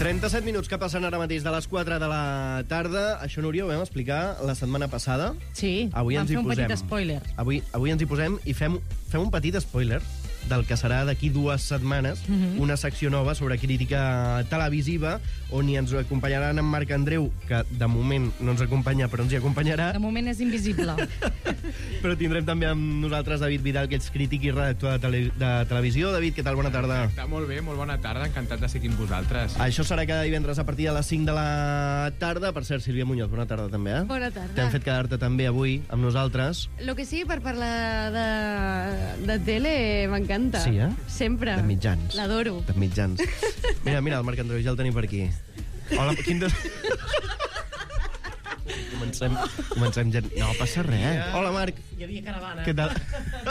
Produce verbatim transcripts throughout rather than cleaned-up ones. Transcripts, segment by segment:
trenta-set minuts que passen ara mateix de les quatre de la tarda. Això, Núria, ho vam explicar la setmana passada. Sí, avui vam ens hi fer un posem. petit spoiler. Avui, avui ens hi posem i fem, fem un petit spoiler del que serà d'aquí dues setmanes, Mhm. una secció nova sobre crítica televisiva, on hi ens acompanyaran en Marc Andreu, que de moment no ens acompanya, però ens hi acompanyarà. De moment és invisible. Però tindrem també amb nosaltres David Vidal, que ets crític i redactor de, tele, de televisió. David, què tal? Bona tarda. Està molt bé, molt bona tarda, encantat de ser aquí amb vosaltres. Això serà cada divendres a partir de les cinc de la tarda. Per cert, Sílvia Muñoz, bona tarda també, eh? Bona tarda. T'hem fet quedar-te també avui amb nosaltres. Lo que sigui per parlar de, de tele m'encanta. Sí, eh? Sempre. De mitjans. L'adoro. De mitjans. Mira, mira, el Marc Andreu ja el tenim per aquí. Hola, quin de... Comencem, comencem gent... No passa res, eh? Hola, Marc. Hi havia caravana. Què tal?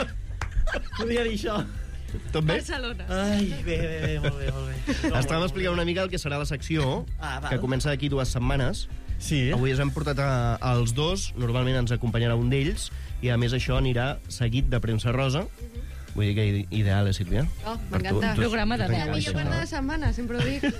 Podia dir això. Tot bé? Barcelona. Ai, bé, bé, bé, molt bé, molt bé. Estàvem explicant una mica el que serà la secció, Ah, val. que comença d'aquí dues setmanes. Sí. Avui us hem portat a, als dos, normalment ens acompanyarà un d'ells, i a més això anirà seguit de premsa rosa. Vull dir que ideal, eh, Sílvia? Oh, Per tu, m'encanta. tu- Programa de tu La deu, millor això. part de la setmana, sempre ho dic.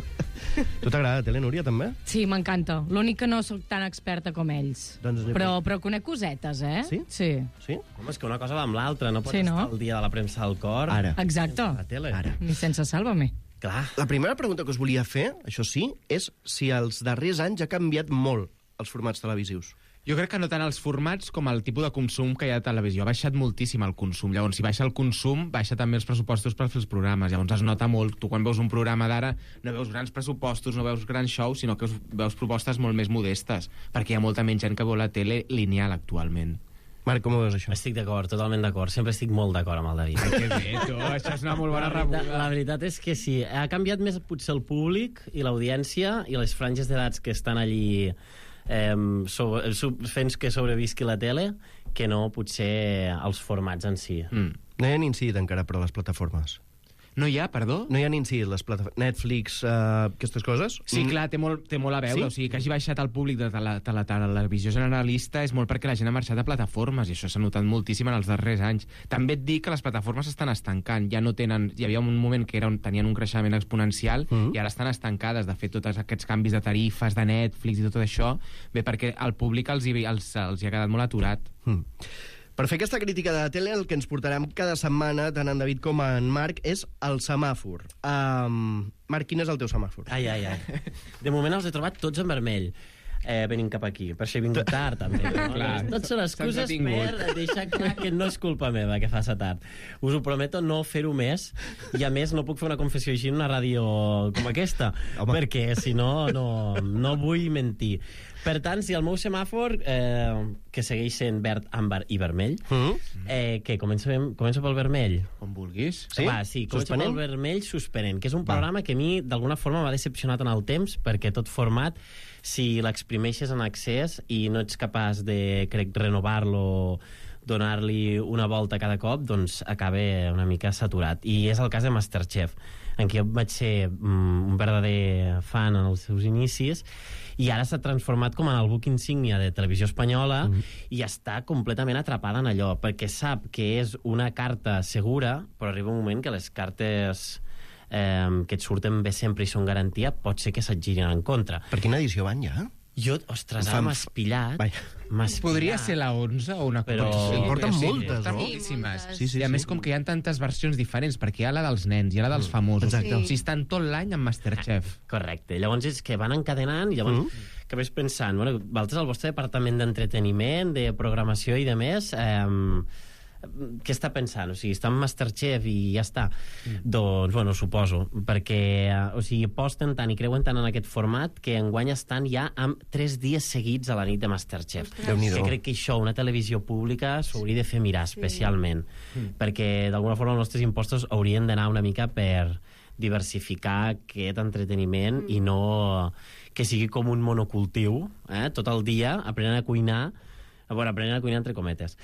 Tu t'agrada la tele, Núria, també? Sí, m'encanta. L'únic que no sóc tan experta com ells. Doncs anem Però, però conec cosetes, eh? Sí? Sí. Sí? Home, és que una cosa va amb l'altra. No pots Sí, no? estar el dia de la premsa al cor. Ara. Exacte. A la tele. Ara. Ni sense Sálvame. Clar. La primera pregunta que us volia fer, això sí, és si els darrers anys ha canviat molt els formats televisius. Jo crec que no tant els formats com el tipus de consum que hi ha a televisió. Ha baixat moltíssim el consum. Llavors, si baixa el consum, baixa també els pressupostos per fer els programes. Llavors es nota molt. Tu quan veus un programa d'ara no veus grans pressupostos, no veus grans shows, sinó que veus propostes molt més modestes, perquè hi ha molta menys gent que veu la tele lineal actualment. Marc, com ho veus, això? Estic d'acord, totalment d'acord. Sempre estic molt d'acord amb el David. Que bé, tu, això és una molt bona La veritat, rebuda. la veritat és que sí. Ha canviat més potser el públic i l'audiència i les franges d'edats que estan allí eh, sobre, fent que sobrevisqui la tele que no potser els formats en si. Mm. No hi han incidit encara, però, les plataformes. No hi ha, perdó? No hi han incidit les plataformes... Netflix, uh, aquestes coses? Sí, clar, té molt, té molt a veure. Sí? Sí? O sigui, que hagi baixat el públic de la, de la televisió generalista és molt perquè la gent ha marxat a plataformes, i això s'ha notat moltíssim en els darrers anys. També et dic que les plataformes estan estancant. Ja no tenen... Hi havia un moment que era on tenien un creixement exponencial, Mhm. i ara estan estancades. De fet, tots aquests canvis de tarifes, de Netflix i tot això, ve perquè al públic els hi, els, els hi ha quedat molt aturat. Mm. Per fer aquesta crítica de la tele, el que ens portarem cada setmana, tant en David com en Marc, és el semàfor. Um, Marc, quin és el teu semàfor? Ai, ai, ai. De moment els he trobat tots en vermell. Eh, venint cap aquí, per això he vingut tard també, no? Clar, Tots són excuses s'entretingut. per deixar clar que no és culpa meva que faça tard. Us ho prometo no fer-ho més, i a més no puc fer una confessió així en una ràdio com aquesta, Home. perquè si no, no, no vull mentir. Per tant, si el meu semàfor, eh, que segueix sent verd, àmbar i vermell, Mm? eh, que començo, començo pel vermell. Com vulguis. Sí? Va, sí, començo Suspenent? pel vermell suspenent, que és un Va. programa que a mi d'alguna forma m'ha decepcionat en el temps, perquè tot format, si l'exprimeixes en excés i no ets capaç de, crec, renovar-lo, donar-li una volta cada cop, doncs acaba una mica saturat. I és el cas de Masterchef, en què jo vaig ser mm, un verdader fan en els seus inicis, i ara s'ha transformat com en el buc insígnia de televisió espanyola, mm. i està completament atrapada en allò, perquè sap que és una carta segura, però arriba un moment que les cartes eh, que et surten bé sempre i són garantia, pot ser que se't girin en contra. Per quina edició van ja? Jo, ostres, Em ara fan- m'has pillat. Vaja. M'has Podria pillat. ser la onze o una Però- cosa així. En porten Sí, moltes, porten no? moltíssimes. Sí, moltes. Sí, sí, I a sí. més, com que hi ha tantes versions diferents, perquè hi ha la dels nens, hi ha la dels famosos. Exacte. O sigui, estan tot l'any amb Masterchef. Correcte. Llavors és que van encadenant i llavors Mm. que ves pensant, bueno, vosaltres al vostre departament d'entreteniment, de programació i de més, eh, què està pensant? O sigui, està en Masterchef i ja està. Mm. Doncs, bueno, suposo, perquè eh, o sigui, aposten tant i creuen tant en aquest format que enguany estan ja amb tres dies seguits a la nit de Masterchef. Déu-n'hi-do. Que crec que això, una televisió pública, s'hauria de fer mirar especialment, mm. perquè d'alguna forma els nostres impostos haurien d'anar una mica per diversificar aquest entreteniment mm. i no que sigui com un monocultiu, eh? Tot el dia aprenent a cuinar, bueno, aprenent a cuinar entre cometes.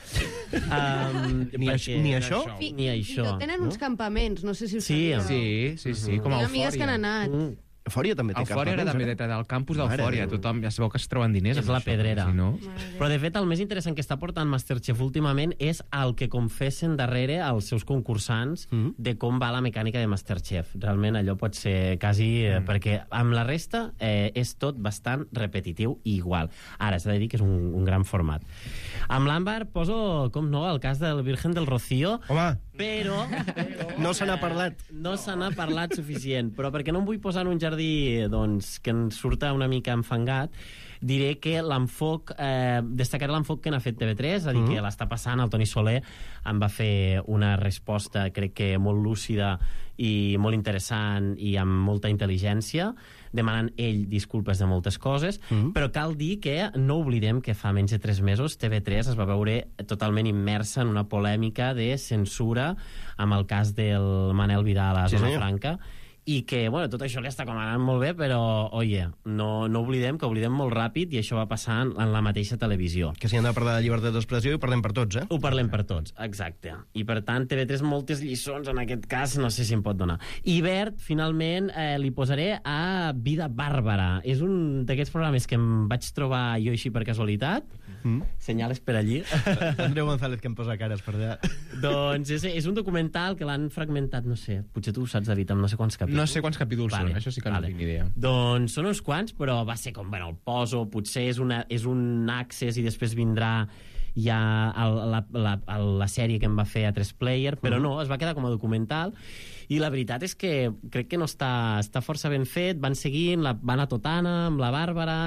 Um, Ni, això, ni això? això. Ni això. Tenen uns campaments, no sé si ho Sí, sabíeu. Sí, sí, sí, com a Tinc amigues que han eufòria. anat. Mm. Eufòria també té Eufòria era campaments, també eh? del campus Mare d'Eufòria. de Déu. Tothom, ja sabeu que es treuen diners. És amb la això, pedrera. Si no... Però, de fet, el més interessant que està portant Masterchef últimament és el que confessen darrere els seus concursants Mhm. de com va la mecànica de Masterchef. Realment allò pot ser quasi... Eh, perquè amb la resta eh, és tot bastant repetitiu i igual. Ara, s'ha de dir que és un, un gran format. Amb l'Àmbar poso, com no, el cas del Virgen del Rocío, Home, però... però no se n'ha parlat. no se n'ha parlat suficient, però perquè no em vull posar en un jardí doncs, que ens surta una mica enfangat, diré que l'enfoc, eh, destacaré l'enfoc que n'ha fet T V tres, és a dir, Mhm. que l'està passant, el Toni Soler em va fer una resposta, crec que molt lúcida i molt interessant i amb molta intel·ligència, demanant ell disculpes de moltes coses, Mhm. però cal dir que no oblidem que fa menys de tres mesos T V tres es va veure totalment immersa en una polèmica de censura amb el cas del Manel Vidal a Sí, Zona senyor. Franca, i que, bueno, tot això li està com anant molt bé, però, oye, no, no oblidem que oblidem molt ràpid i això va passar en, en la mateixa televisió. Que si hem de parlar de llibertat d'expressió i parlem per tots, eh? Ho parlem per tots, exacte. I per tant, T V tres moltes lliçons en aquest cas, no sé si em pot donar. I Bert, finalment, eh, li posaré a Vida Bàrbara. És un d'aquests programes que em vaig trobar jo així per casualitat. Mm. Senyales per allí. Andreu González, que em posa cares per allà. Doncs és, és un documental que l'han fragmentat, no sé, potser tu ho saps, David, amb no sé quants capítols. No sé quants capítols Vale, són, això sí que no vale. tinc ni idea. Doncs són uns quants, però va ser com, bueno, el poso, potser és, una, és un access i després vindrà ja el, la, la, la, la sèrie que em va fer a tres player, però no, es va quedar com a documental, i la veritat és que crec que no està, està força ben fet, van seguint, la, van a Totana amb la Bàrbara,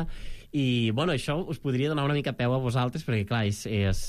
i bueno, això us podria donar una mica peu a vosaltres, perquè clar, és, és,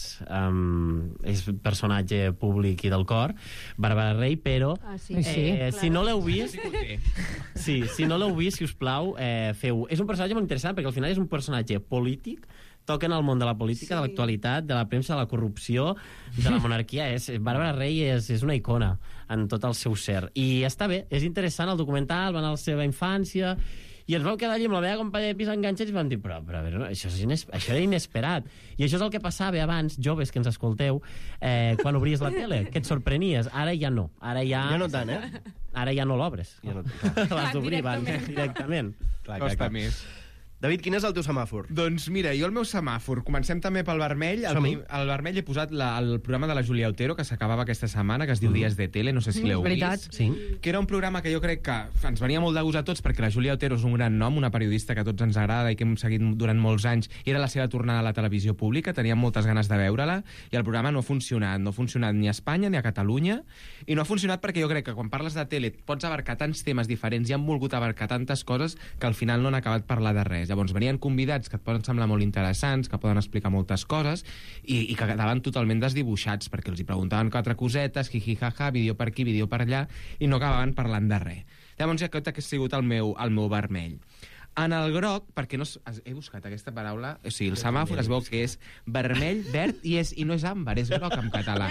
um, és personatge públic i del cor, Bàrbara Rey, però Ah, sí. Sí. eh, si no l'heu vist, Sí que ho té. sí, si no l'heu vist, si us plau, eh, feu. És un personatge molt interessant, perquè al final és un personatge polític, toca en el món de la política, Sí. de l'actualitat, de la premsa, de la corrupció, de la monarquia. És, Bàrbara Rey és, és una icona en tot el seu ser. I està bé, és interessant el documental, va anar a la seva infància, i ens vam quedar allí amb la meva companya de pis enganxats i vam dir, però, però a veure, això, és ines això era inesperat. I això és el que passava abans, joves que ens escolteu, eh, quan obries la tele, que et sorprenies. Ara ja no. Ara ja, Ja no tant, eh? ara ja no l'obres. Ja no- L'has d'obrir abans, directament. Clar, clar, Costa clar. més. David, quin és el teu semàfor? Doncs mira, jo el meu semàfor, comencem també pel vermell. Al, Som-hi. prim- al vermell he posat la, el programa de la Júlia Otero, que s'acabava aquesta setmana, que es diu Dies de Tele, no sé si l'heu veritat. vist. Sí. Que era un programa que jo crec que ens venia molt de gust a tots, perquè la Júlia Otero és un gran nom, una periodista que a tots ens agrada i que hem seguit durant molts anys, i era la seva tornada a la televisió pública, teníem moltes ganes de veure-la, i el programa no ha funcionat. No ha funcionat ni a Espanya ni a Catalunya, i no ha funcionat perquè jo crec que quan parles de tele pots abarcar tants temes diferents i han volgut abarcar tantes coses que al final no han acabat parlar de res. Llavors venien convidats que et poden semblar molt interessants, que poden explicar moltes coses, i, i que quedaven totalment desdibuixats, perquè els hi preguntaven quatre cosetes, jiji, jaja, vídeo per aquí, vídeo per allà, i no acabaven parlant de res. Llavors, aquest ha sigut el meu, el meu vermell. En el groc, perquè no... es- He buscat aquesta paraula, o sigui, el semàfor es veu que és vermell, verd, i, és, i no és àmbar, és groc en català.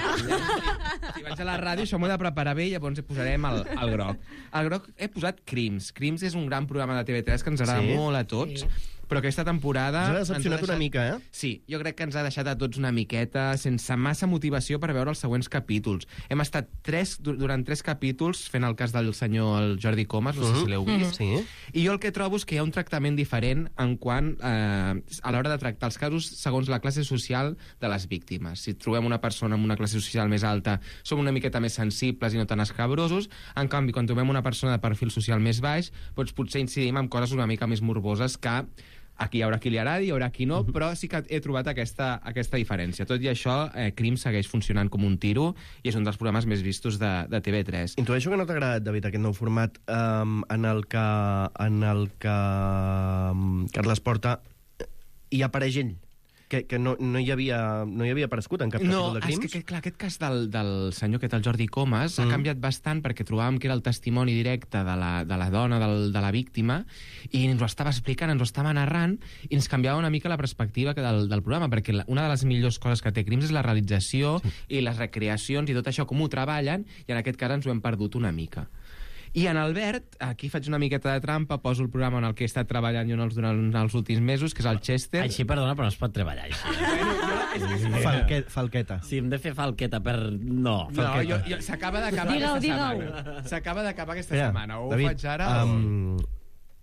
Si vaig a la ràdio, això m'ho he de preparar bé i llavors hi posarem el, el groc. El groc he posat Crims. Crims és un gran programa de T V tres que ens agrada Sí. molt a tots, però aquesta temporada... Ens ha decepcionat ens una mica, eh? Sí, jo crec que ens ha deixat a tots una miqueta sense massa motivació per veure els següents capítols. Hem estat tres, du- durant tres capítols fent el cas del senyor el Jordi Comas, no sé si l'heu vist. Sí. I jo el que trobo és que hi ha un tractament diferent en quant eh, a l'hora de tractar els casos segons la classe social de les víctimes. Si trobem una persona amb una classe social més alta, som una miqueta més sensibles i no tan escabrosos. En canvi, quan trobem una persona de perfil social més baix, doncs potser incidim en coses una mica més morboses que aquí hi haurà qui li agradi, hi haurà qui no, però sí que he trobat aquesta, aquesta diferència. Tot i això, eh, Crim segueix funcionant com un tiro i és un dels programes més vistos de, de T V tres. Intueixo que no t'ha agradat, David, aquest nou format um, en el que, en el que um, Carles Porta hi apareix ell, que, que no, no, hi havia, no hi havia aparegut en cap No, capítol de és Crims. que, que clar, aquest cas del, del senyor que té el Jordi Comas Mm. ha canviat bastant perquè trobàvem que era el testimoni directe de la, de la dona, del, de la víctima, i ens ho estava explicant, ens ho estava narrant, i ens canviava una mica la perspectiva que del, del programa, perquè la, una de les millors coses que té Crims és la realització sí. i les recreacions i tot això, com ho treballen, i en aquest cas ens ho hem perdut una mica. I en Albert, aquí faig una miqueta de trampa, poso el programa en el que he estat treballant jo en els, durant els últims mesos, que és el Chester. Així, perdona, però no es pot treballar així. Bueno, jo, és que Falque, falqueta. Si hem de fer falqueta per... No, No, falqueta. jo, jo, s'acaba d'acabar Digue-ho, aquesta digue-ho. setmana. S'acaba d'acabar aquesta Espera, setmana. O David, ho faig ara um,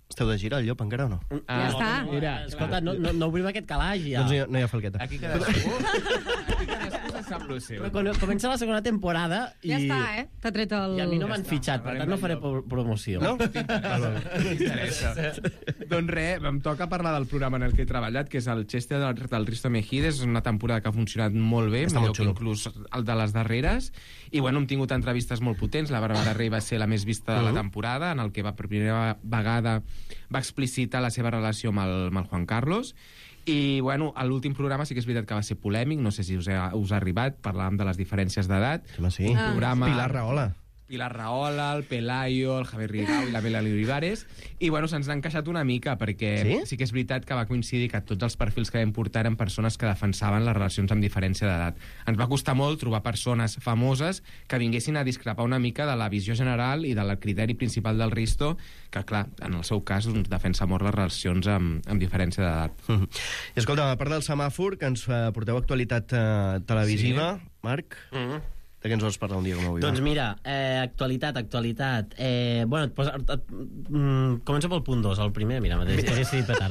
Esteu de gira, al llop, encara o no? Ja està. Mira, escolta, no, no, no obrim aquest calaix, ja. Doncs no hi ha, no hi ha falqueta. Aquí cadascú, aquí cadascú se sap lo seu. Però quan comença la segona temporada i... Ja està, eh? T'ha tret el... I a mi no Ja m'han està, fitxat, per tant no faré pro- promoció. No? M'interessa. Doncs res, em toca parlar del programa en el que he treballat, que és el Chester del, del Risto Mejides. És una temporada que ha funcionat molt bé, Està millor molt que xulo. inclús el de les darreres. I bueno, hem tingut entrevistes molt potents. La Bàrbara Rey va ser la més vista de la temporada, en el que va per primera vegada va explicitar la seva relació amb el, amb el Juan Carlos. I, bueno, a l'últim programa sí que és veritat que va ser polèmic, no sé si us ha, us ha arribat, parlàvem de les diferències d'edat. Home, sí. Ah. Programa... Pilar Rahola. Pilar Rahola, el Pelayo, el Javier Rigau i la Melanie Olivares. I, bueno, se'ns n'ha encaixat una mica, perquè Sí? sí que és veritat que va coincidir que tots els perfils que vam portar eren persones que defensaven les relacions amb diferència d'edat. Ens va costar molt trobar persones famoses que vinguessin a discrepar una mica de la visió general i del criteri principal del Risto, que, clar, en el seu cas, doncs, defensa molt les relacions amb, amb diferència d'edat. Mm -hmm. I escolta, a part del semàfor, que ens eh, porteu actualitat eh, televisiva, sí. Marc, Mm -hmm. de què ens vols parlar un dia com avui? Doncs va? mira, eh, actualitat, actualitat. Eh, bueno, et posa, et, et, mm, començo pel punt dos, el primer, mira, mateix, hagués dit petard.